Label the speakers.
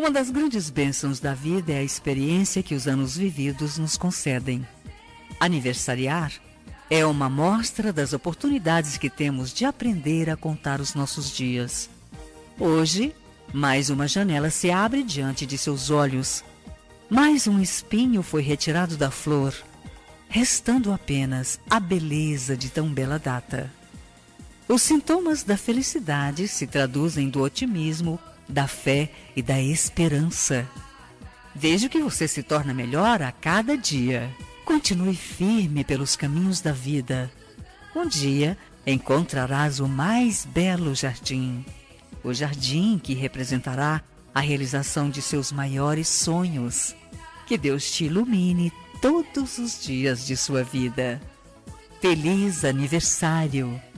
Speaker 1: Uma das grandes bênçãos da vida é a experiência que os anos vividos nos concedem. Aniversariar é uma mostra das oportunidades que temos de aprender a contar os nossos dias. Hoje, mais uma janela se abre diante de seus olhos. Mais um espinho foi retirado da flor, restando apenas a beleza de tão bela data. Os sintomas da felicidade se traduzem do otimismo, da fé e da esperança. Veja que você se torna melhor a cada dia. Continue firme pelos caminhos da vida. Um dia encontrarás o mais belo jardim. O jardim que representará a realização de seus maiores sonhos. Que Deus te ilumine todos os dias de sua vida. Feliz aniversário!